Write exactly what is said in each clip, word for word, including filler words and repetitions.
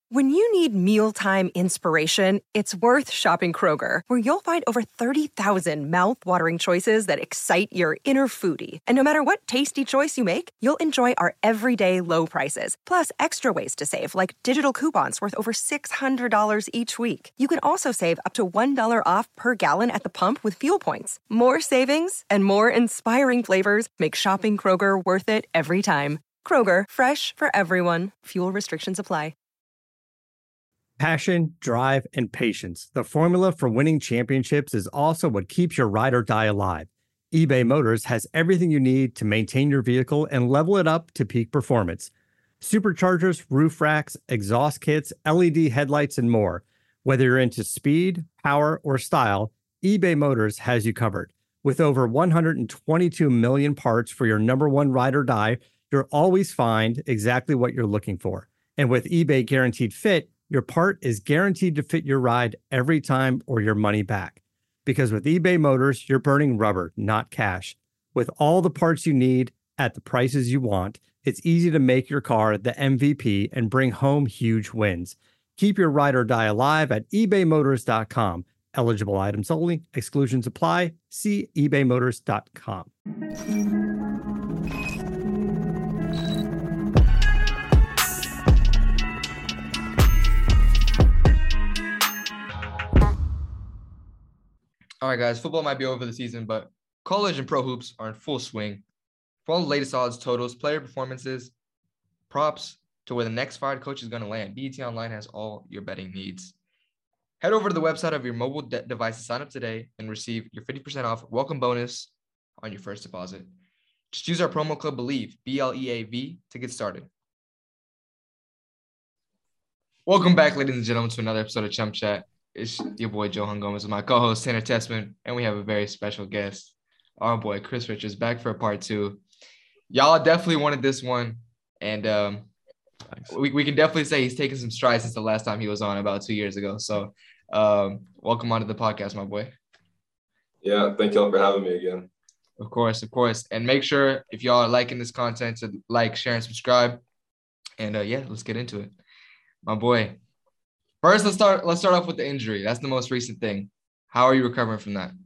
When you need mealtime inspiration, it's worth shopping Kroger, where you'll find over thirty thousand mouth-watering choices that excite your inner foodie. And no matter what tasty choice you make, you'll enjoy our everyday low prices, plus extra ways to save, like digital coupons worth over six hundred dollars each week. You can also save up to one dollar off per gallon at the pump with fuel points. More savings and more inspiring flavors make shopping Kroger worth it every time. Kroger, fresh for everyone. Fuel restrictions apply. Passion, drive, and patience. The formula for winning championships is also what keeps your ride or die alive. eBay Motors has everything you need to maintain your vehicle and level it up to peak performance. Superchargers, roof racks, exhaust kits, L E D headlights, and more. Whether you're into speed, power, or style, eBay Motors has you covered. With over one hundred twenty-two million parts for your number one ride or die, you'll always find exactly what you're looking for. And with eBay Guaranteed Fit, your part is guaranteed to fit your ride every time or your money back. Because with eBay Motors, you're burning rubber, not cash. With all the parts you need at the prices you want, it's easy to make your car the M V P and bring home huge wins. Keep your ride or die alive at ebay motors dot com. Eligible items only. Exclusions apply. See ebay motors dot com. All right, guys, football might be over the season, but college and pro hoops are in full swing. For all the latest odds, totals, player performances, props to where the next fired coach is going to land, B E T Online has all your betting needs. Head over to the website of your mobile de- device to sign up today and receive your fifty percent off welcome bonus on your first deposit. Just use our promo code BELIEVE, B L E A V, to get started. Welcome back, ladies and gentlemen, to another episode of Chump Chat. It's your boy, Johan Gomez, and my co-host, Tanner Tessman, and we have a very special guest, our boy, Chris Richards, back for a part two. Y'all definitely wanted this one, and um, we, we can definitely say he's taken some strides since the last time he was on about two years ago. So um, welcome onto the podcast, my boy. Yeah, thank y'all for having me again. Of course, of course. And make sure, if y'all are liking this content, to like, share, and subscribe. And, uh, yeah, let's get into it. My boy. First, let's start let's start off with the injury. That's the most recent thing. How are you recovering from that?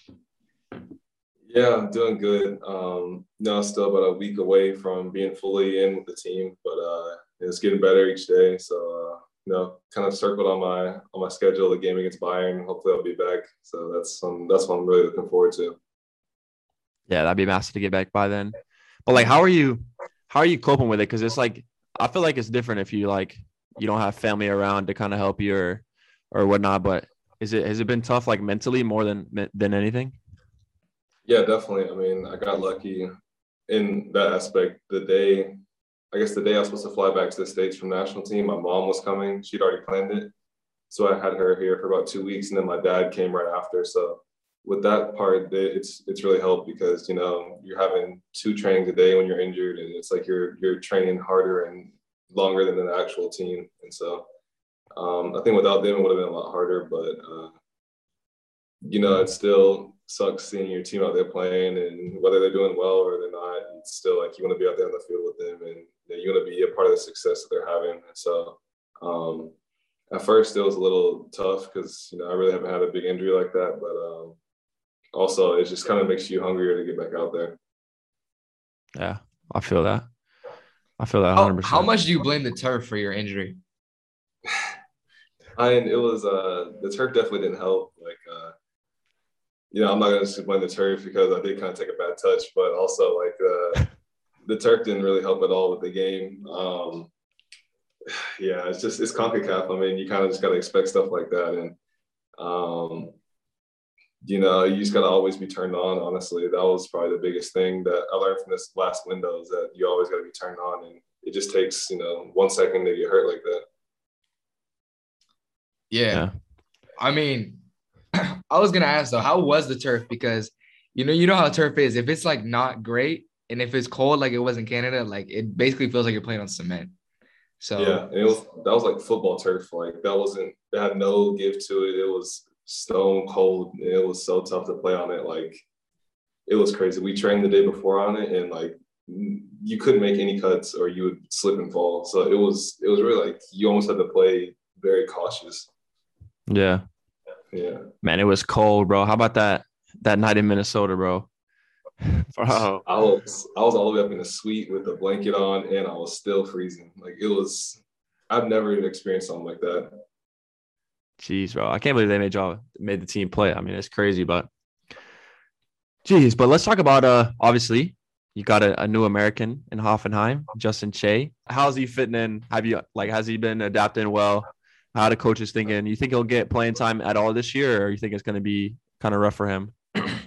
Yeah, I'm doing good. Um, now still about a week away from being fully in with the team, but uh, it's getting better each day. So, uh, you know, kind of circled on my on my schedule the game against Bayern. Hopefully, I'll be back. So that's um, that's what I'm really looking forward to. Yeah, that'd be massive to get back by then. But like, how are you? How are you coping with it? Because it's like I feel like it's different if you like. You don't have family around to kind of help you or, or whatnot, but is it, has it been tough, like mentally more than, than anything? Yeah, definitely. I mean, I got lucky in that aspect. The day, I guess the day I was supposed to fly back to the States from national team, my mom was coming. She'd already planned it. So I had her here for about two weeks and then my dad came right after. So with that part, it's, it's really helped because, you know, you're having two trainings a day when you're injured and it's like you're, you're training harder and longer than the actual team. And so um, I think without them, it would have been a lot harder, but uh, you know, it still sucks seeing your team out there playing and whether they're doing well or they're not, it's still like you want to be out there on the field with them and you want to be a part of the success that they're having. And so um, at first it was a little tough because, you know, I really haven't had a big injury like that, but um, also it just kind of makes you hungrier to get back out there. Yeah, I feel that. I feel that one hundred percent. How, how much do you blame the turf for your injury? I mean, it was uh, the turf definitely didn't help. Like, uh, you know, I'm not gonna just blame the turf because I did kind of take a bad touch, but also like uh, the turf didn't really help at all with the game. Um, yeah, it's just it's CONCACAF. I mean, you kind of just gotta expect stuff like that, and um, you know, you just gotta always be turned on. Honestly, that was probably the biggest thing that I learned from this last window is that you always gotta be turned on, and it just takes you know one second to get hurt like that. Yeah. yeah. I mean, I was gonna ask though, how was the turf? Because you know, you know how turf is. If it's like not great, and if it's cold like it was in Canada, like it basically feels like you're playing on cement. So yeah, it was that was like football turf. Like that wasn't. It had no give to it. It was stone cold. It was so tough to play on it. Like it was crazy. We trained the day before on it, and like you couldn't make any cuts or you would slip and fall. So it was it was really like you almost had to play very cautious. Yeah. Yeah. Man, it was cold, bro. How about that that night in Minnesota, bro? Bro. I was I was all the way up in the suite with a blanket on and I was still freezing. Like it was I've never even experienced something like that. Jeez, bro. I can't believe they made y'all made the team play. I mean, it's crazy, but jeez, but let's talk about uh obviously you got a, a new American in Hoffenheim, Justin Che. How's he fitting in? Have you like has he been adapting well? How the coach is thinking? You think he'll get playing time at all this year, or you think it's going to be kind of rough for him?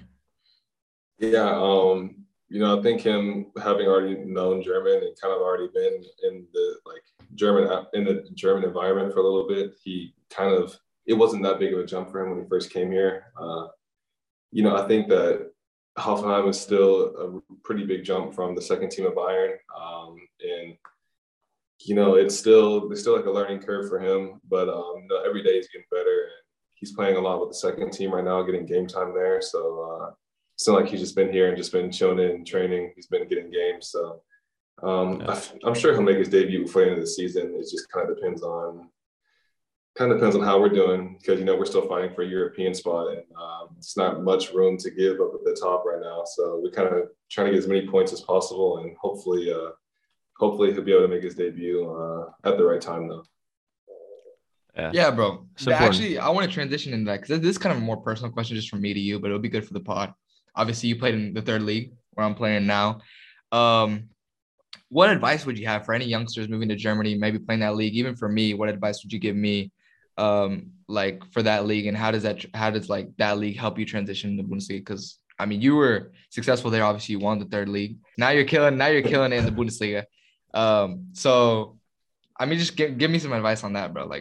Yeah, um, you know, I think him having already known German and kind of already been in the like German in the German environment for a little bit, he kind of it wasn't that big of a jump for him when he first came here. Uh, you know, I think that Hoffenheim is still a pretty big jump from the second team of Bayern, um, and you know, it's still there's still like a learning curve for him, but um, you know, every day he's getting better, and he's playing a lot with the second team right now, getting game time there. So uh, it's not like he's just been here and just been chilling in training. He's been getting games, so um, Yeah. I, I'm sure he'll make his debut before the end of the season. It just kind of depends on kind of depends on how we're doing because you know we're still fighting for a European spot, and um, it's not much room to give up at the top right now. So we're kind of trying to get as many points as possible, and hopefully. Uh, Hopefully he'll be able to make his debut uh, at the right time, though. Yeah, Yeah, bro. It's But important. actually, I want to transition into that because this is kind of a more personal question just from me to you, but it'll be good for the pod. Obviously, you played in the third league where I'm playing now. Um, what advice would you have for any youngsters moving to Germany, maybe playing that league? Even for me, what advice would you give me, um, like for that league, and how does that how does like that league help you transition to Bundesliga? Because I mean, you were successful there. Obviously, you won the third league. Now you're killing. Now you're killing it in the Bundesliga. Um, so I mean, just give, give me some advice on that, bro. Like,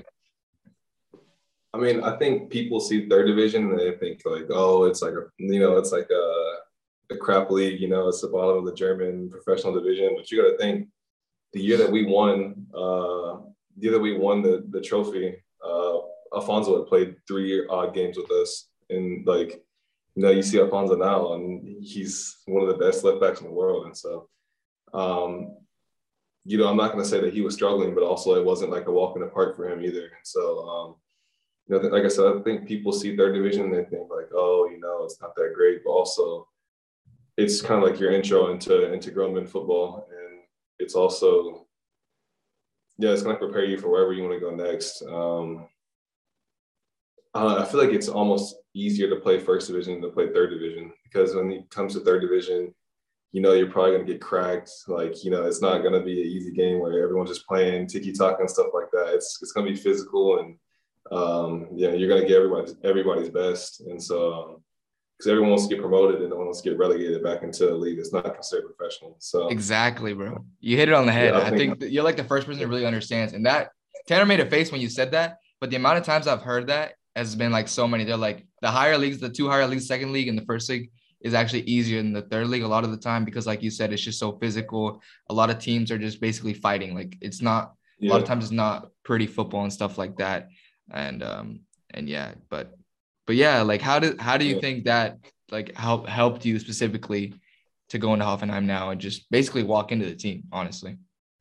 I mean, I think people see third division and they think like, oh, it's like a, you know, it's like a, a crap league, you know, it's the bottom of the German professional division. But you got to think, the year that we won, uh, the year that we won the the trophy, uh, Alfonso had played three odd games with us, and like, you know, you see Alfonso now, and he's one of the best left backs in the world, and so. Um, You know, I'm not going to say that he was struggling, but also it wasn't like a walk in the park for him either. And so, um, you know, like I said, I think people see third division and they think like, oh, you know, it's not that great, but also it's kind of like your intro into into grown men football, and it's also, yeah, it's going to prepare you for wherever you want to go next. Um, uh, I feel like it's almost easier to play first division than to play third division because when it comes to third division, you know, you're probably going to get cracked. Like, you know, it's not going to be an easy game where everyone's just playing tiki-taka and stuff like that. It's it's going to be physical and, um, yeah, you're going to get everybody's, everybody's best. And so, because um, everyone wants to get promoted and no one wants to get relegated back into a league that's not considered professional. So exactly, bro. You hit it on the head. Yeah, I I think- think, you're like the first person that really understands. And that Tanner made a face when you said that, but the amount of times I've heard that has been like so many. They're like the higher leagues, the two higher leagues, second league and the first league is actually easier than the third league a lot of the time because like you said, it's just so physical. A lot of teams are just basically fighting. Like it's not, yeah. a lot of times it's not pretty football and stuff like that. And, um, and yeah, but, but yeah, like how do, how do you Yeah. think that like help helped you specifically to go into Hoffenheim now and just basically walk into the team, honestly?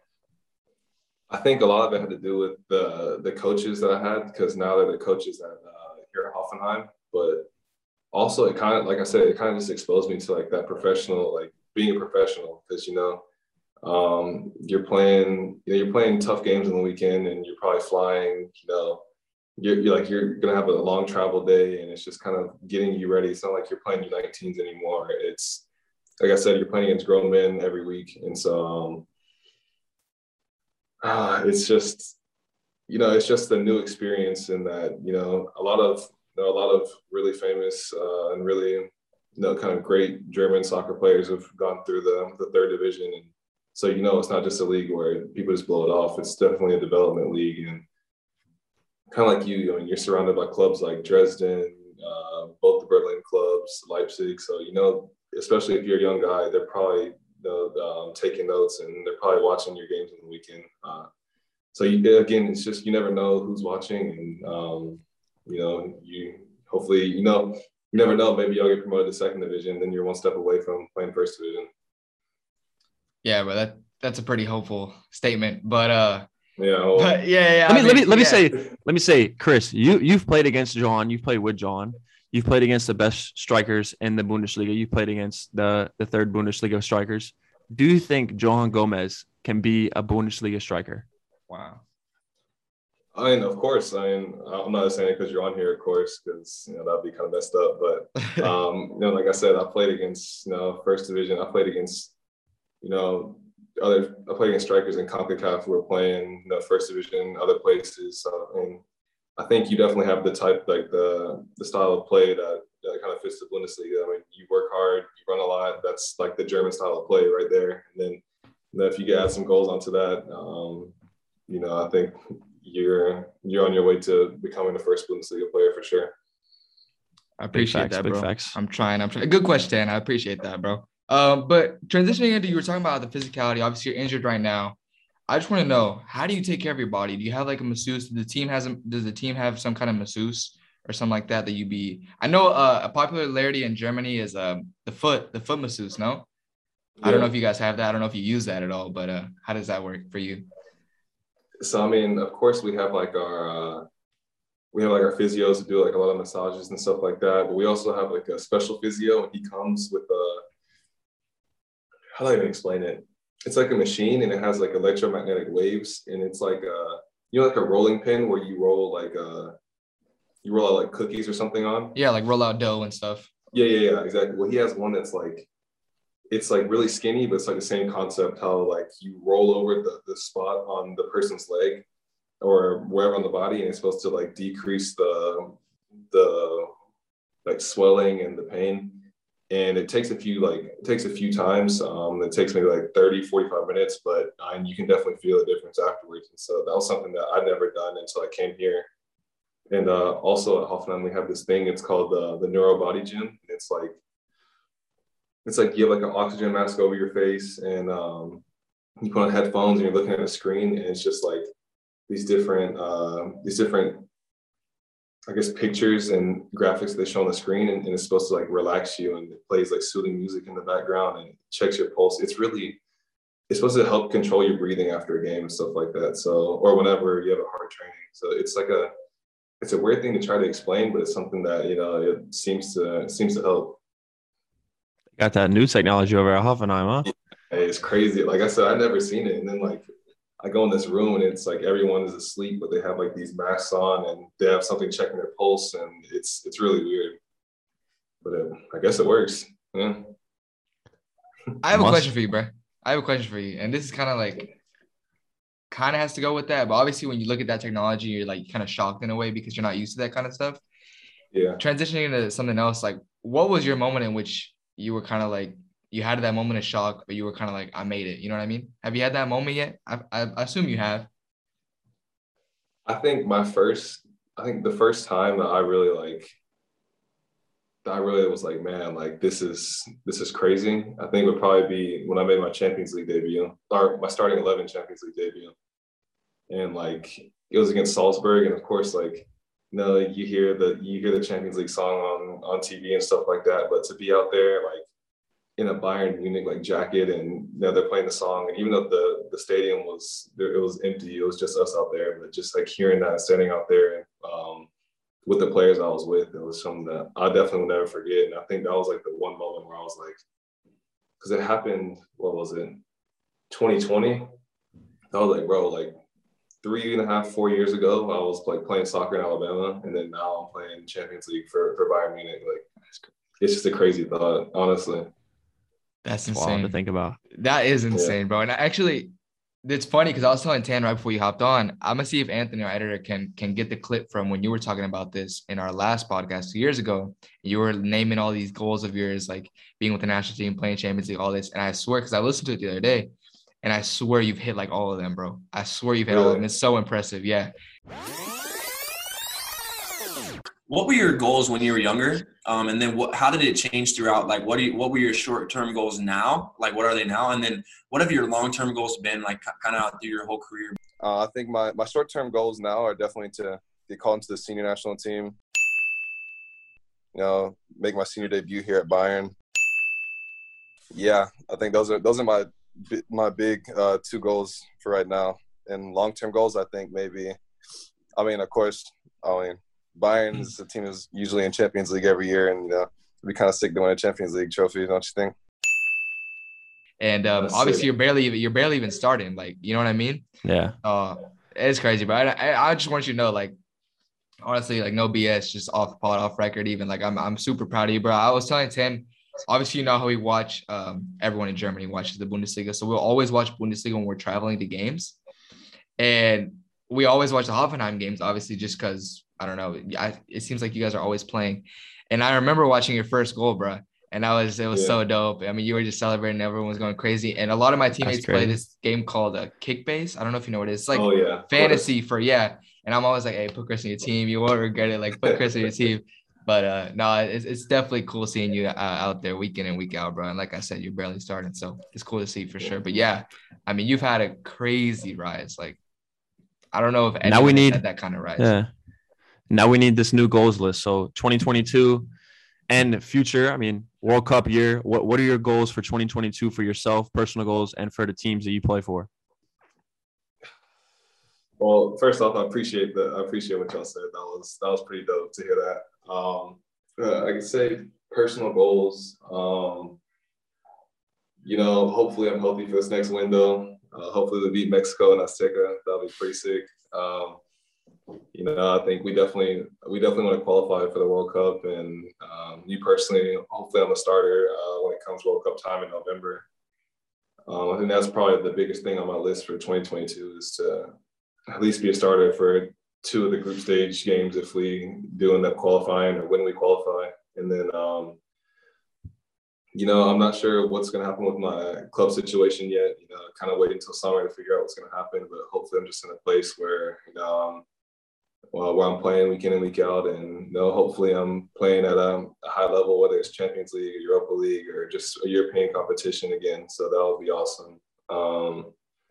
I think a lot of it had to do with the the coaches that I had because now they're the coaches that uh, here at Hoffenheim. But also, it kind of, like I said, it kind of just exposed me to like that professional, like being a professional because you know um, you're playing, you know, you're playing tough games on the weekend, and you're probably flying. You know, you're, you're like you're gonna have a long travel day, and it's just kind of getting you ready. It's not like you're playing U nineteens anymore. It's like I said, you're playing against grown men every week, and so. Um, Uh, it's just, you know, it's just a new experience in that, you know, a lot of, you know, a lot of really famous uh, and really, you know, kind of great German soccer players have gone through the, the third division. And so, you know, it's not just a league where people just blow it off. It's definitely a development league. And kind of like you, I mean, you're surrounded by clubs like Dresden, uh, both the Berlin clubs, Leipzig. So, you know, especially if you're a young guy, they're probably, you know, um, taking notes and they're probably watching your games on the weekend. Uh, so you, again, it's just, you never know who's watching and, um, you know, you hopefully, you know, you never know, maybe y'all get promoted to second division, then you're one step away from playing first division. Yeah, but that that's a pretty hopeful statement. But uh, Yeah. Well, but yeah, yeah. Let me I let me mean, let me yeah. say let me say, Chris, you you've played against John, you've played with John, you've played against the best strikers in the Bundesliga, you've played against the the third Bundesliga strikers. Do you think Johan Gomez can be a Bundesliga striker? Wow. I mean, of course. I mean, I'm not saying it because you're on here, of course, because you know that'd be kind of messed up. But um, you know, like I said, I played against you know first division. I played against you know other. I played against strikers in CONCACAF who were playing you know first division, other places. So, and I think you definitely have the type, like the the style of play that, that kind of fits the Bundesliga. I mean, you work hard, you run a lot. That's like the German style of play right there. And then, and then if you add some goals onto that, um, you know, I think. You're you're on your way to becoming the first Bundesliga player for sure. I appreciate facts, that, big bro. facts. I'm trying. I'm trying. Good question, Dan. I appreciate that, bro. Um, but transitioning into you were talking about the physicality. Obviously, you're injured right now. I just want to know, how do you take care of your body? Do you have like a masseuse? Does the team has a, does the team have some kind of masseuse or something like that that you be? I know uh, a popularity in Germany is um the foot the foot masseuse. No, I don't know Yeah. if you guys have that. I don't know if you use that at all. But uh, how does that work for you? So I mean, of course, we have like our uh, we have like our physios who do like a lot of massages and stuff like that. But we also have like a special physio, and he comes with a how do I even explain it? It's like a machine, and it has like electromagnetic waves, and it's like a you know like a rolling pin where you roll like uh you roll out like cookies or something on. Yeah, like roll out dough and stuff. Yeah, yeah, yeah, exactly. Well, he has one that's like it's like really skinny, but it's like the same concept how like you roll over the, the spot on the person's leg or wherever on the body, and it's supposed to like decrease the the like swelling and the pain. And it takes a few like it takes a few times. Um, it takes maybe like thirty, forty-five minutes, but and you can definitely feel the difference afterwards. And so that was something that I'd never done until I came here. And uh, also at Hoffenheim, we have this thing. It's called uh, the Neuro Body Gym. It's like it's like you have like an oxygen mask over your face, and um, you put on headphones, and you're looking at a screen, and it's just like these different uh, these different I guess pictures and graphics that they show on the screen, and, and it's supposed to like relax you, and it plays like soothing music in the background and checks your pulse. It's really it's supposed to help control your breathing after a game and stuff like that. So or whenever you have a hard training. So it's like a it's a weird thing to try to explain, but it's something that you know it seems to it seems to help. Got that new technology over at Hoffenheim, huh? Hey, it's crazy. Like I said, I've never seen it, and then like I go in this room and it's like everyone is asleep, but they have like these masks on and they have something checking their pulse, and it's it's really weird. But uh, I guess it works. Yeah. I have Must. a question for you, bro. I have a question for you, and this is kind of like kind of has to go with that, but obviously when you look at that technology, you're like kind of shocked in a way because you're not used to that kind of stuff. Yeah. Transitioning into something else, like what was your moment in which you were kind of like you had that moment of shock, but you were kind of like, I made it. You know what I mean? Have you had that moment yet? I, I, I assume you have. I think my first, I think the first time that I really like, that I really was like, man, like this is this is crazy. I think would probably be when I made my Champions League debut, or my starting eleven Champions League debut, and like it was against Salzburg, and of course, like you know, you hear the you hear the Champions League song on on T V and stuff like that, but to be out there like in a Bayern Munich like jacket, and you know, they're playing the song, and even though the the stadium was it was empty, it was just us out there, but just like hearing that, standing out there um, with the players I was with, it was something that I definitely will never forget. And I think that was like the one moment where I was like, because it happened, what was it, twenty twenty? I was like, bro, like three and a half, four years ago, I was like playing soccer in Alabama, and then now I'm playing Champions League for for Bayern Munich. Like, it's just a crazy thought, honestly. That's It's wild insane to think about. That is insane, yeah. bro. And actually, it's funny because I was telling Tan right before you hopped on, I'm gonna see if Anthony, our editor, can can get the clip from when you were talking about this in our last podcast two years ago. You were naming all these goals of yours, like being with the national team, playing Champions League, all this. And I swear, because I listened to it the other day, and I swear you've hit like all of them, bro. I swear you've hit really? all of them. It's so impressive. Yeah. What were your goals when you were younger? Um, and then what, how did it change throughout? Like, what do you, what were your short-term goals now? Like, what are they now? And then what have your long-term goals been like kind of out through your whole career? Uh, I think my, my short-term goals now are definitely to get called into the senior national team. You know, make my senior debut here at Bayern. Yeah, I think those are, those are my, b- my big uh, two goals for right now. And long-term goals, I think maybe. I mean, of course, I mean Bayern is a team that's usually in Champions League every year, and you know, it'd be kind of sick to win a Champions League trophy, don't you think? And um, obviously, you're barely even you're barely even starting. Like, you know what I mean? Yeah. Uh, it's crazy, but I, I I just want you to know, like, honestly, like, no B S, just off pod, off record, even. Like, I'm I'm super proud of you, bro. I was telling Tim, obviously, you know how we watch. Um, everyone in Germany watches the Bundesliga, so we'll always watch Bundesliga when we're traveling to games, and we always watch the Hoffenheim games, obviously, just because I don't know. I, it seems like you guys are always playing, and I remember watching your first goal, bro. And I was, it was yeah. so dope. I mean, you were just celebrating. Everyone was going crazy. And a lot of my teammates play this game called a Kickbase. I don't know if you know what it is. It's like oh, yeah. fantasy for, yeah. And I'm always like, hey, put Chris in your team. You won't regret it. Like, put Chris in your team. But uh, no, it's, it's definitely cool seeing you uh, out there week in and week out, bro. And like I said, you're barely starting. So it's cool to see for sure. But yeah, I mean, you've had a crazy rise. Like, I don't know if anyone now we need had that kind of rise. Yeah. Now we need this new goals list. So twenty twenty-two and future, I mean, World Cup year. What what are your goals for twenty twenty-two for yourself, personal goals, and for the teams that you play for? Well, first off, I appreciate the I appreciate what y'all said. That was that was pretty dope to hear that. Um, uh, I can say personal goals. Um, you know, hopefully I'm healthy for this next window. Uh, hopefully we beat Mexico and Azteca. That'll be pretty sick. Um, you know, I think we definitely we definitely want to qualify for the World Cup, and um, you personally, hopefully, I'm a starter uh, when it comes to World Cup time in November. Um, I think that's probably the biggest thing on my list for twenty twenty-two is to at least be a starter for two of the group stage games if we do end up qualifying or when we qualify. And then, um, you know, I'm not sure what's going to happen with my club situation yet. You know, kind of waiting until summer to figure out what's going to happen. But hopefully, I'm just in a place where you know. Um, Well, where I'm playing week in and week out, and you know, hopefully I'm playing at a, a high level, whether it's Champions League, Europa League, or just a European competition again. So that would be awesome. Um,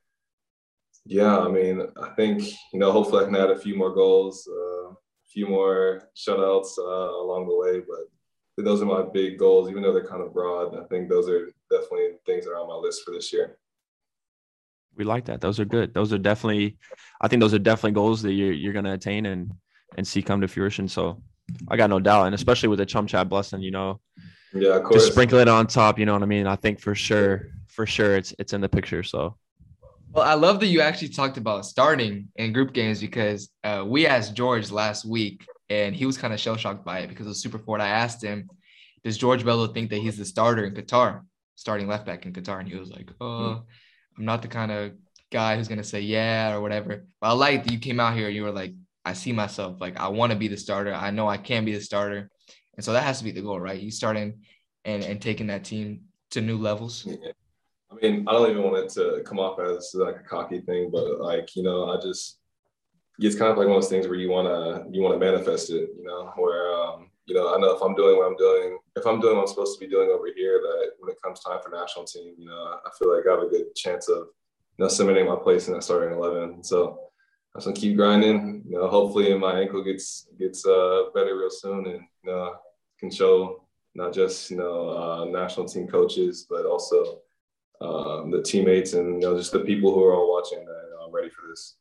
yeah, I mean, I think you know, hopefully I can add a few more goals, uh, a few more shutouts uh, along the way. But those are my big goals, even though they're kind of broad. I think those are definitely things that are on my list for this year. We like that. Those are good. Those are definitely, I think those are definitely goals that you're, you're going to attain and, and see come to fruition. So I got no doubt. And especially with the Chum Chat blessing, you know, yeah, of course. Just sprinkle it on top. You know what I mean? I think for sure, for sure it's, it's in the picture. So. Well, I love that you actually talked about starting in group games because uh, we asked George last week and he was kind of shell shocked by it because it was super forward. I asked him, does George Bello think that he's the starter in Qatar, starting left back in Qatar? And he was like, oh, mm-hmm. I'm not the kind of guy who's going to say yeah or whatever. But I like that you came out here and you were like, I see myself. Like, I want to be the starter. I know I can be the starter. And so that has to be the goal, right? You starting and, and taking that team to new levels. Yeah. I mean, I don't even want it to come off as like a cocky thing, but like, you know, I just, it's kind of like one of those things where you want to, you want to manifest it, you know, where, um, you know, I know if I'm doing what I'm doing, if I'm doing what I'm supposed to be doing over here, that when it comes time for national team, you know, I feel like I have a good chance of, you know, cementing my place in that starting eleven. So I'm just gonna keep grinding. You know, hopefully my ankle gets gets uh, better real soon, and you know, can show not just you know uh, national team coaches, but also um, the teammates and you know just the people who are all watching that you know, I'm ready for this.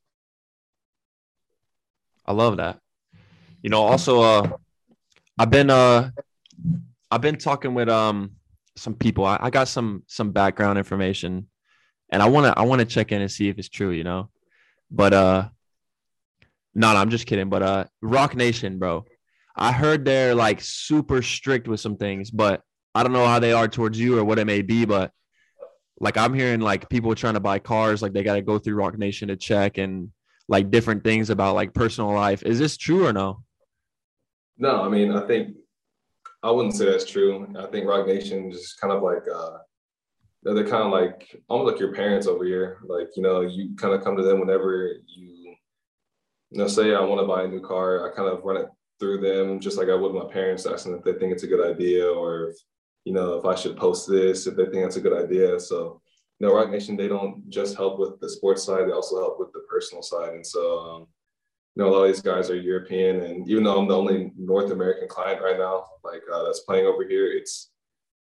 I love that. You know, also, uh, I've been uh, I've been talking with um some people. I, I got some some background information, and I wanna I wanna check in and see if it's true. You know, but uh, no, no, I'm just kidding. But uh, Rock Nation, bro, I heard they're like super strict with some things, but I don't know how they are towards you or what it may be. But like I'm hearing like people trying to buy cars, like they got to go through Rock Nation to check and like different things about like personal life. Is this true or no? No, I mean, I think I wouldn't say that's true. I think Rock Nation is kind of like, uh, they're kind of like, almost like your parents over here. Like, you know, you kind of come to them whenever you, you know, say I want to buy a new car. I kind of run it through them just like I would my parents, asking if they think it's a good idea or, if, you know, if I should post this, if they think that's a good idea. So, you know, Rock Nation, they don't just help with the sports side. They also help with the personal side. And so, um, you know, a lot of these guys are European, and even though I'm the only North American client right now, like uh, that's playing over here, it's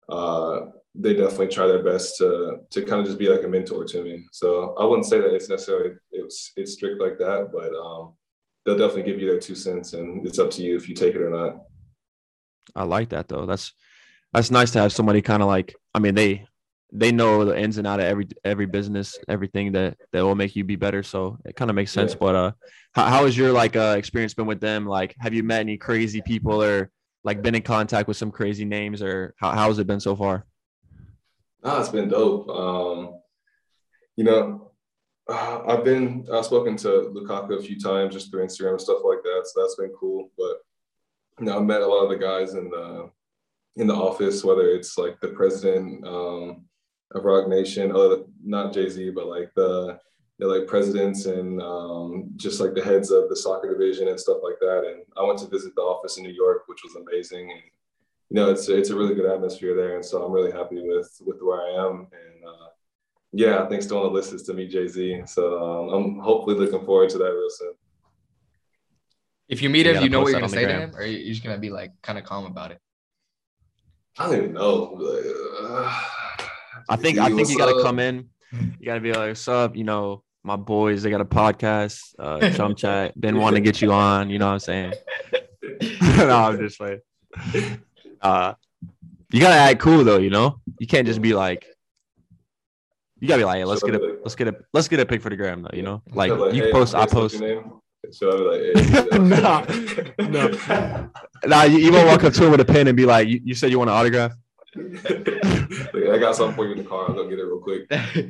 uh, they definitely try their best to to kind of just be like a mentor to me. So I wouldn't say that it's necessarily it's it's strict like that, but um, they'll definitely give you their two cents, and it's up to you if you take it or not. I like that though. That's that's nice to have somebody kind of like. I mean, they they know the ins and out of every every business, everything that that will make you be better. So it kind of makes sense. Yeah. But uh, how how has your like uh experience been with them? Like, have you met any crazy people or like been in contact with some crazy names, or how how has it been so far? Ah, it's been dope. Um, you know, uh, I've been I've spoken to Lukaku a few times just through Instagram and stuff like that, so that's been cool. But you know, I've met a lot of the guys in the in the office, whether it's like the president um, of Rock Nation, uh, not Jay-Z, but like the the like presidents and um, just like the heads of the soccer division and stuff like that. And I went to visit the office in New York, which was amazing. And you know, it's it's a really good atmosphere there, and so I'm really happy with with where I am. And uh, yeah, I think still on the list is to meet Jay-Z. So um, I'm hopefully looking forward to that real soon. If you meet him, you know what you're gonna say to him, or you're just gonna be like kind of calm about it? I don't even know. Uh, I think I think you gotta come in. You gotta be like, "What's up?" You know, my boys, they got a podcast, uh, Chum Chat. Been wanting to get you on. You know what I'm saying? No, I'm just like. Uh, you gotta act cool though, you know. You can't just be like, you gotta be like, hey, let's get a, let's get a, let's get a pic for the gram though, you know. Like, like you hey, post, I post. So I be like, hey, nah, no, nah. You, you won't walk up to him with a pen and be like, you, you said you want an autograph? Like, I got something for you in the car. I'll go get it real quick.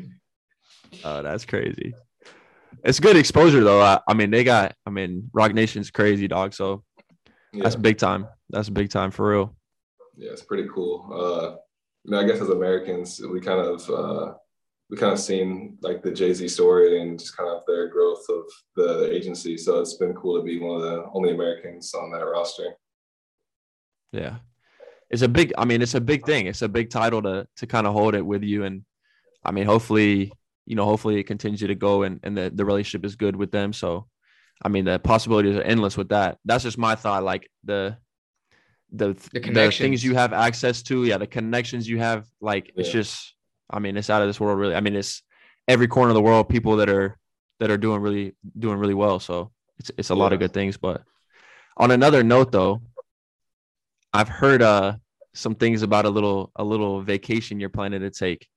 Oh, that's crazy. It's good exposure though. I, I mean, they got. I mean, Rock Nation's crazy, dog. So yeah. That's big time. That's big time for real. Yeah, it's pretty cool. Uh, you know, I guess as Americans, we kind of uh, we kind of seen like the Jay-Z story and just kind of their growth of the, the agency. So it's been cool to be one of the only Americans on that roster. Yeah, it's a big. I mean, it's a big thing. It's a big title to to kind of hold it with you. And I mean, hopefully, you know, hopefully it continues to go and and the the relationship is good with them. So, I mean, the possibilities are endless with that. That's just my thought. Like the. The, the, the things you have access to, yeah, the connections you have, like yeah. It's just, I mean, it's out of this world, really. I mean, it's every corner of the world, people that are that are doing really doing really well. So it's it's a yeah. lot of good things. But on another note, though, I've heard uh some things about a little a little vacation you're planning to take.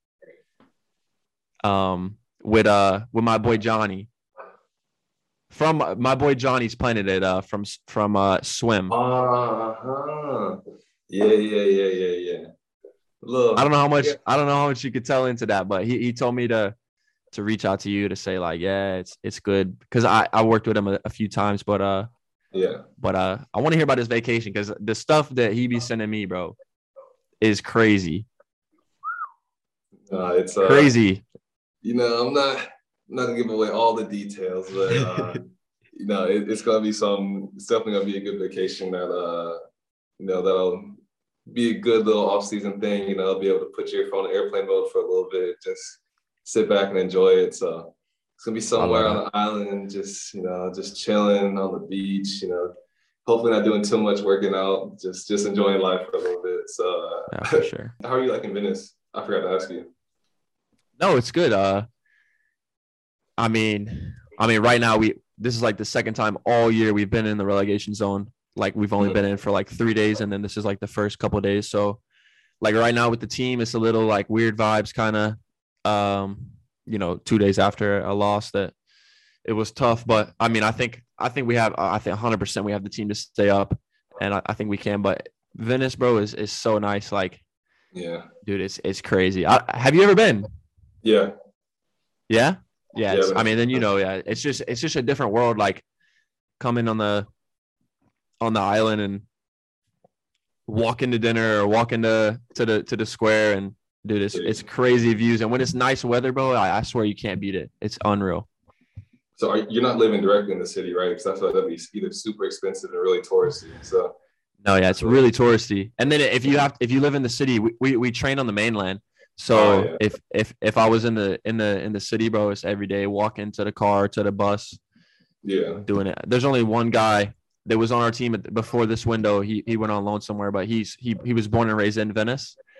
Um, with uh with my boy Johnny. From my boy Johnny's planning it uh from from uh swim. Uh-huh. Yeah, yeah, yeah, yeah, yeah. Look, I don't know how much I don't know how much you could tell into that, but he, he told me to to reach out to you to say like, yeah, it's it's good because I, I worked with him a, a few times, but uh yeah, but uh I want to hear about his vacation because the stuff that he be sending me, bro, is crazy. Uh, it's uh, crazy. You know, I'm not. I'm not gonna give away all the details, but uh, you know, it, it's gonna be some. It's definitely gonna be a good vacation that uh, you know, that'll be a good little off-season thing. You know, I'll be able to put your phone in airplane mode for a little bit, just sit back and enjoy it. So it's gonna be somewhere on the island, just you know, just chilling on the beach. You know, hopefully not doing too much working out, just just enjoying life for a little bit. So uh, yeah, for sure. How are you liking Venice? I forgot to ask you. No, it's good. Uh. I mean, I mean, right now we this is like the second time all year we've been in the relegation zone. Like we've only been in for like three days, and then this is like the first couple of days. So, like right now with the team, it's a little like weird vibes, kind of. Um, you know, two days after a loss, that it was tough. But I mean, I think I think we have I think one hundred percent we have the team to stay up, and I, I think we can. But Venice, bro, is is so nice. Like, yeah, dude, it's it's crazy. I, have you ever been? Yeah. Yeah. Yeah, it's, I mean, then you know, yeah, it's just it's just a different world. Like coming on the on the island and walking to dinner or walking to to the to the square, and dude, it's it's crazy views. And when it's nice weather, bro, I, I swear you can't beat it. It's unreal. So are, you're not living directly in the city, right? Because I feel like that'd be either super expensive and really touristy. So no, yeah, it's really touristy. And then if you have if you live in the city, we we, we train on the mainland. So oh, yeah. if if if I was in the in the in the city, bro, it's every day walking to the car, to the bus, yeah, doing it. There's only one guy that was on our team at, before this window. He he went on loan somewhere, but he's he he was born and raised in Venice.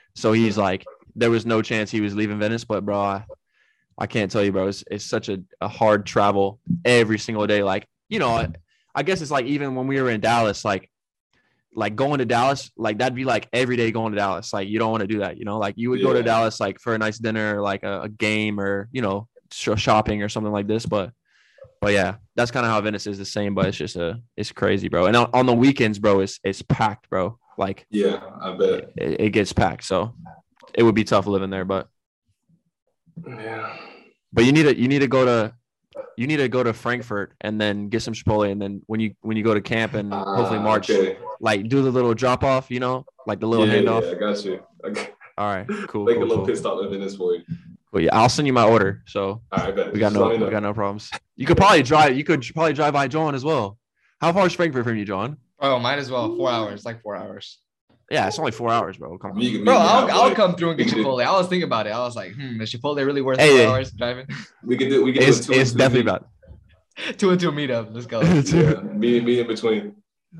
So he's like, there was no chance he was leaving Venice. But bro, I, I can't tell you, bro. It's, it's such a, a hard travel every single day. Like, you know, I, I guess it's like even when we were in Dallas, like, like going to Dallas, like that'd be like every day going to Dallas. Like you don't want to do that, you know, like you would Yeah. go to Dallas like for a nice dinner, like a, a game or, you know, sh- shopping or something like this. But, but yeah, that's kind of how Venice is the same, but it's just a, it's crazy, bro. And on, on the weekends, bro, it's, it's packed, bro. Like, Yeah, I bet. it, it gets packed. So it would be tough living there, but, Yeah. but you need to, you need to go to, you need to go to Frankfurt and then get some Chipotle. And then when you, when you go to camp and hopefully Ah, March, okay. like do the little drop off, you know, like the little yeah, handoff. Yeah, I got you. Okay. All right, cool. Make cool, a little cool. pit stop in Venice for you. But yeah, I'll send you my order. So All right, bet. we got Just no, let me we know. got no problems. You could probably drive. You could probably drive by John as well. How far is Frankfurt from you, John? Oh, might as well. Four hours, like four hours. Yeah, it's only four hours, bro. Come on. Me- me- Bro, me I'll, have, I'll like- come through and get we could do- Chipotle. I was thinking about it. I was like, hmm, is Chipotle really worth Hey, four hey. hours driving? We can do. We can It's do a two it's and two definitely meet. about. Two and two meetup. Let's go. Yeah, me, me in between.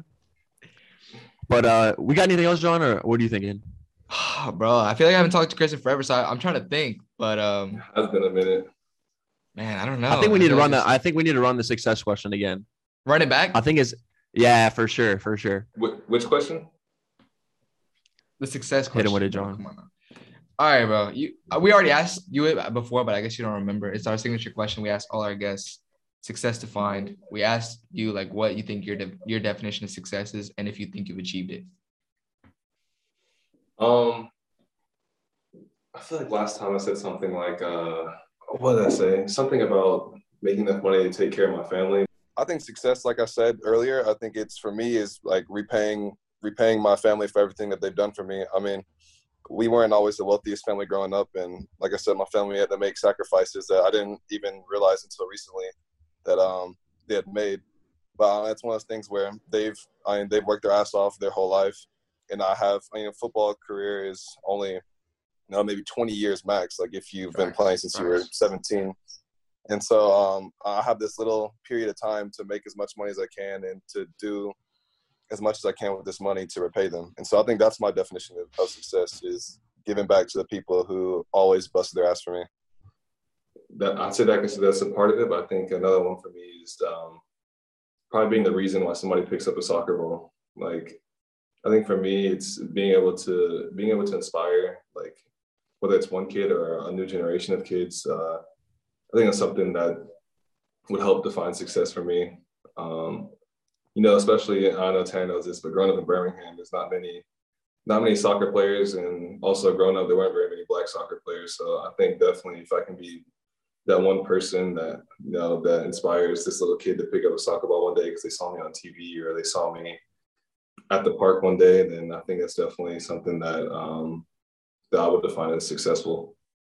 But uh, we got anything else, John, or what are you thinking? Bro, I feel like I haven't talked to Chris in forever, so I, I'm trying to think. But um, Has been a minute. man, I don't know. I think we need to feel run like that. I think we need to run the success question again. it's- Run it back. I think it's yeah, for sure, for sure. Wh- which question? The success Hit question. him with it, bro. John. Come on now. All right, bro. You uh, we already asked you it before, but I guess you don't remember. It's our signature question. We asked all our guests success defined. We asked you like what you think your de- your definition of success is, and if you think you've achieved it. Um, I feel like last time I said something like, uh, what did I say? Something about making enough money to take care of my family. I think success, like I said earlier, I think it's for me is like repaying repaying my family for everything that they've done for me. I mean, we weren't always the wealthiest family growing up, and like I said, my family had to make sacrifices that I didn't even realize until recently that um they had made. But uh, that's one of those things where they've I mean they've worked their ass off their whole life, and I have I mean a football career is only you know maybe twenty years max. Like if you've been playing since you were seventeen. And so um, I have this little period of time to make as much money as I can and to do as much as I can with this money to repay them. And so I think that's my definition of, of success is giving back to the people who always busted their ass for me. That I'd say that that's a part of it, but I think another one for me is um, probably being the reason why somebody picks up a soccer ball. Like, I think for me, it's being able to being able to inspire, like whether it's one kid or a new generation of kids. Uh, I think that's something that would help define success for me. Um, you know, especially, I know Tanner knows this, but growing up in Birmingham, there's not many, not many soccer players. And also growing up, there weren't very many black soccer players. So I think definitely if I can be that one person that, you know, that inspires this little kid to pick up a soccer ball one day because they saw me on T V or they saw me at the park one day, then I think that's definitely something that, um, that I would define as successful.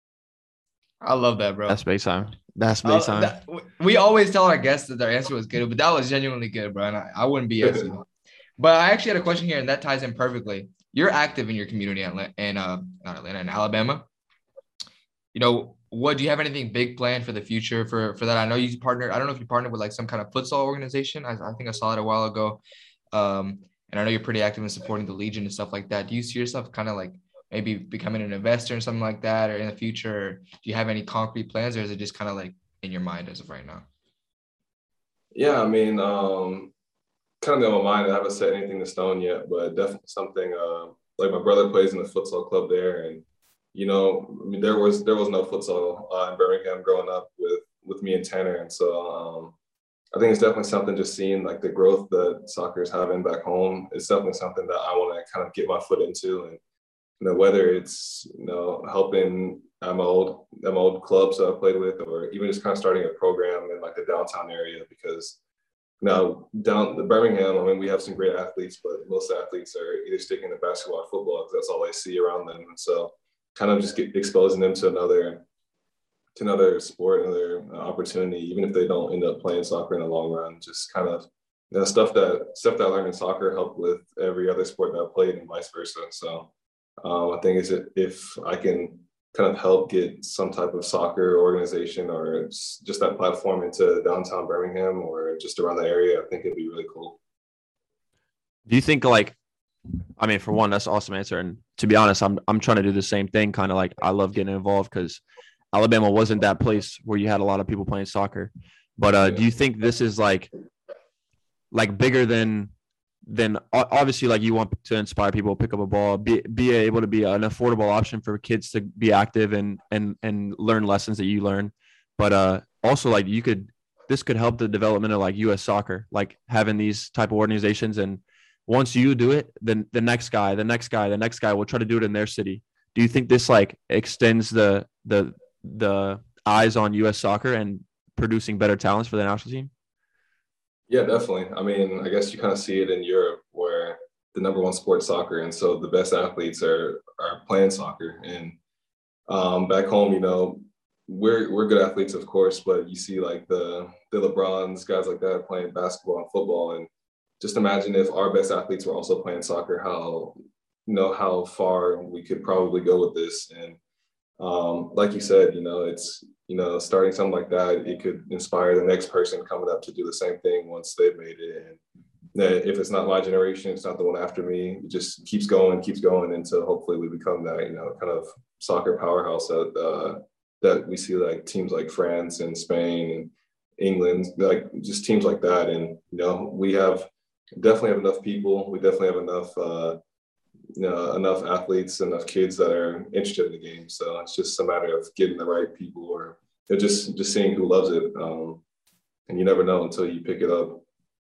I love that, bro. That's big time. That's Uh, big time. that- we always tell our guests that their answer was good, but that was genuinely good, bro. And I, I wouldn't be yes you. But I actually had a question here, and that ties in perfectly. You're active in your community in Atla- in uh not Atlanta, in Alabama. You know, what do you have anything big planned for the future for for that? I know you partnered. I don't know if you partnered with like some kind of futsal organization. I, I think I saw it a while ago. Um, and I know you're pretty active in supporting the Legion and stuff like that. Do you see yourself kind of like maybe becoming an investor or something like that, or in the future? Or do you have any concrete plans, or is it just kind of like in your mind as of right now? Yeah, I mean, um, kind of in my mind, I haven't set anything in stone yet, but definitely something uh, like my brother plays in the futsal club there, and you know, I mean, there was there was no futsal uh, in Birmingham growing up with with me and Tanner, and so um, I think it's definitely something just seeing like the growth that soccer is having back home. It's definitely something that I want to kind of get my foot into, and you know, whether it's you know helping my old my old clubs that I played with, or even just kind of starting a program in like the downtown area, because now down the Birmingham, I mean, we have some great athletes, but most athletes are either sticking to basketball or football because that's all they see around them. And so kind of just get, exposing them to another to another sport, another opportunity, even if they don't end up playing soccer in the long run, just kind of you know, stuff that stuff that I learned in soccer helped with every other sport that I played and vice versa. So um, I think is if I can kind of help get some type of soccer organization or just that platform into downtown Birmingham or just around the area, I think it'd be really cool. Do you think like I mean, for one, that's an awesome answer. And to be honest, I'm I'm trying to do the same thing. Kind of like I love getting involved because Alabama wasn't that place where you had a lot of people playing soccer. But uh, do you think this is like like bigger than than obviously like you want to inspire people to pick up a ball, be be able to be an affordable option for kids to be active and and and learn lessons that you learn. But uh, also like you could this could help the development of like U S soccer, like having these type of organizations. And once you do it, then the next guy, the next guy, the next guy will try to do it in their city. Do you think this like extends the the the eyes on U S soccer and producing better talents for the national team? Yeah, definitely. I mean, I guess you kind of see it in Europe where the number one sport is soccer. And so the best athletes are are playing soccer. And um, back home, you know, we're we're good athletes, of course, but you see like the the LeBrons, guys like that playing basketball and football. And just imagine if our best athletes were also playing soccer, how, you know, how far we could probably go with this. And um, like you said, you know, it's, you know, starting something like that, it could inspire the next person coming up to do the same thing once they've made it. And then if it's not my generation, it's not the one after me. It just keeps going, keeps going until hopefully we become that, you know, kind of soccer powerhouse that uh, that we see like teams like France and Spain and England, like just teams like that. And, you know, we have definitely have enough people. We definitely have enough, uh, you know, enough athletes, enough kids that are interested in the game. So it's just a matter of getting the right people, or just just seeing who loves it. Um, and you never know until you pick it up.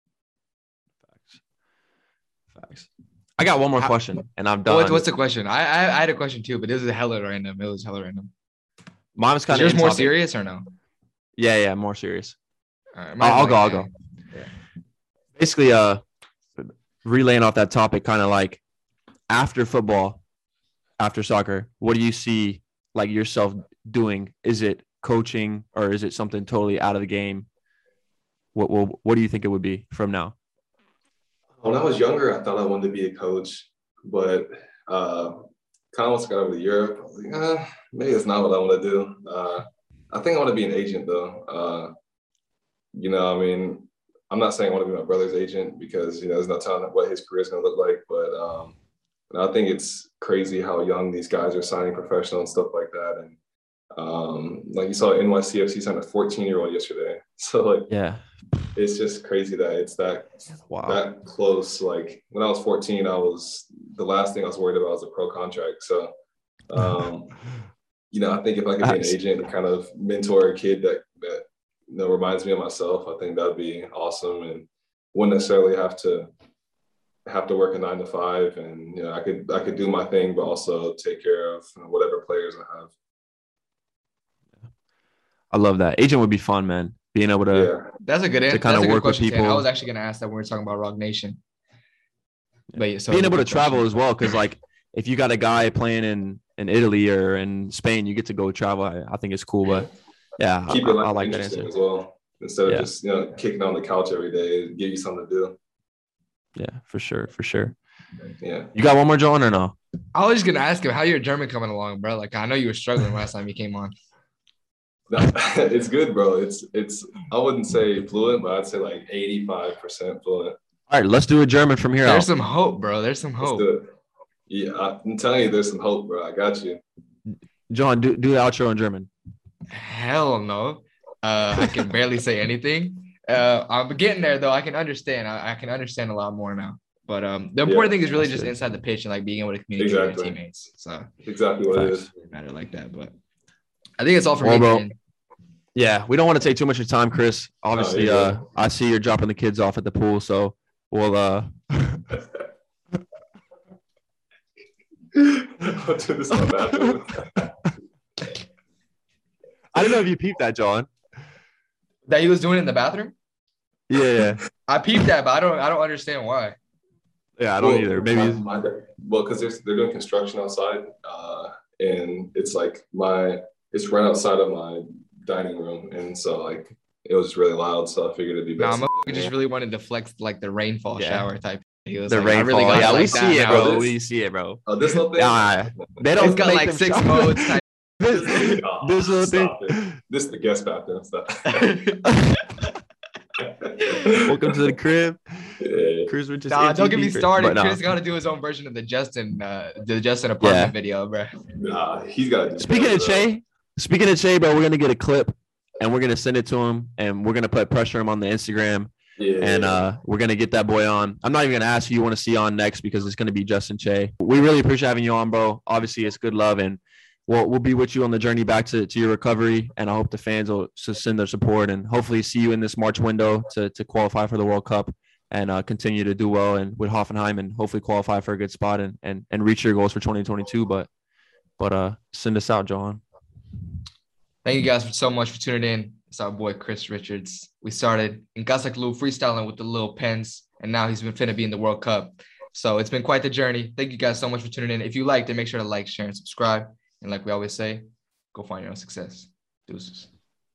Facts. Facts. I got one more question, and I'm done. What's, what's the question? I, I I had a question too, but this is hella random. It was hella random. Mine was kind is of yours more topic. serious or no? Yeah, yeah, more serious. All right, I'll, I'll go. I'll yeah. go. Basically, uh, relaying off that topic, kind of like after football, after soccer, what do you see like yourself doing? Is it coaching or is it something totally out of the game? What what, what do you think it would be from now? When I was younger, I thought I wanted to be a coach, but uh, kind of once I got over to Europe, I was like, uh, maybe it's not what I want to do. Uh, I think I want to be an agent, though. Uh, you know, I mean, I'm not saying I want to be my brother's agent because, you know, there's no telling what his career is going to look like. But um, I think it's crazy how young these guys are signing professional and stuff like that. And um, like you saw N Y C F C sign a fourteen-year-old yesterday. So, like, Yeah, it's just crazy that it's that wow. that close. Like when I was fourteen, I was the last thing I was worried about was a pro contract. So, um, you know, I think if I could be an agent and kind of mentor a kid that that you know reminds me of myself, I think that'd be awesome, and wouldn't necessarily have to have to work a nine to five. And you know, I could I could do my thing, but also take care of you know, whatever players I have. I love that. Agent would be fun, man. Being able to Yeah. That's a good answer. to kind That's of a good work with question, Stan. people. I was actually going to ask that when we were talking about Rock Nation. But yeah, so being able to good travel question. as well, because like if you got a guy playing in, in Italy or in Spain, you get to go travel. I, I think it's cool, but yeah, I, Keep your I, I life like that interesting answer. as well, instead of Yeah. just you know kicking on the couch every day. Give you something to do. Yeah, for sure, for sure. Yeah. You got one more, John, or no? I was just going to ask him, how your German coming along, bro? Like, I know you were struggling last time you came on. No, it's good, bro. It's it's I wouldn't say fluent, but I'd say like eighty-five percent fluent. All right, let's do a German from here There's out. some hope, bro. There's some Let's hope. do it. Yeah, I'm telling you, there's some hope, bro. I got you. John, do do the outro in German. Hell no. Uh, I can barely say anything. Uh, I'm getting there though. I can understand. I, I can understand a lot more now. But um, the important Yeah, thing is really that's just good. inside the pitch and like being able to communicate with Exactly. your teammates. So Exactly what it Facts. is. it matter like that. But I think it's all for Well, me. bro. man. Yeah, we don't want to take too much of your time, Chris. Obviously, you're uh, good. I see you're dropping the kids off at the pool, so we'll uh I'll do this in my bathroom. I don't know if you peeped that, John. That he was doing it in the bathroom. Yeah, yeah. I peeped that, but I don't. I don't understand why. Yeah, I don't Well, either. Maybe my- it's- my- well, because they're they're doing construction outside, uh, and it's like my it's right outside of my dining room, and so like it was really loud, so I figured it'd be Nah, best. motherfucker just really wanted to flex like the rainfall Yeah. shower type. He was the like, I rainfall. really got yeah, it we like see that it, now. bro. This- We see it, bro. Oh, this little thing. Yeah, they don't It's got make like them six shop. modes. Type. This, Oh, this little stop thing. it. This is the guest bathroom stuff. Welcome to the crib. Yeah. Chris Richards. Nah, don't M T get me V, started. but nah. Chris got to do his own version of the Justin, uh, the Justin apartment Yeah. video, bro. Nah, he's got to do Speaking better, of though. Che, speaking of Che, bro, we're gonna get a clip and we're gonna send it to him and we're gonna put pressure him on the Instagram Yeah. and uh, we're gonna get that boy on. I'm not even gonna ask who you want to see on next because it's gonna be Justin Che. We really appreciate having you on, bro. Obviously, it's good love and we'll we'll be with you on the journey back to, to your recovery. And I hope the fans will send their support and hopefully see you in this March window to to qualify for the World Cup and uh, continue to do well and with Hoffenheim and hopefully qualify for a good spot and and and reach your goals for twenty twenty-two. But but uh, send us out, John. Thank you guys so much for tuning in. It's our boy Chris Richards. We started in Casa Club freestyling with the little pens, and now he's been finna be in the World Cup. So it's been quite the journey. Thank you guys so much for tuning in. If you liked it, make sure to like, share, and subscribe. And like we always say, go find your own success. Deuces.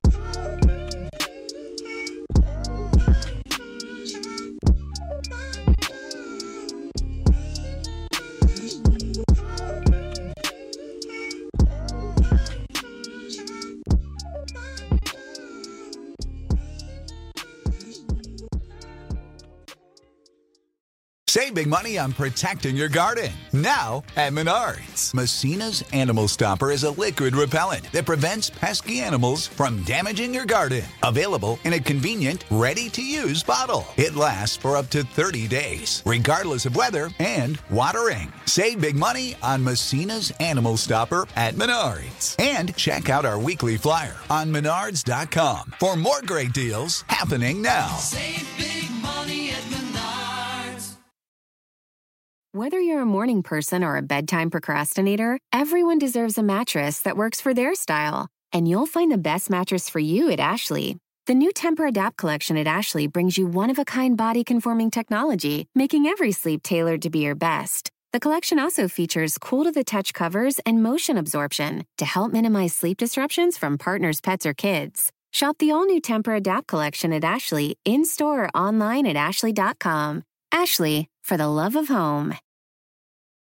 Save big money on protecting your garden. Now at Menards. Messina's Animal Stopper is a liquid repellent that prevents pesky animals from damaging your garden. Available in a convenient, ready-to-use bottle. It lasts for up to thirty days, regardless of weather and watering. Save big money on Messina's Animal Stopper at Menards. And check out our weekly flyer on menards dot com for more great deals happening now. Save big money at Menards. Whether you're a morning person or a bedtime procrastinator, everyone deserves a mattress that works for their style. And you'll find the best mattress for you at Ashley. The new Temper-Adapt collection at Ashley brings you one-of-a-kind body-conforming technology, making every sleep tailored to be your best. The collection also features cool-to-the-touch covers and motion absorption to help minimize sleep disruptions from partners, pets, or kids. Shop the all-new Temper-Adapt collection at Ashley, in-store or online at ashley dot com. Ashley, for the love of home.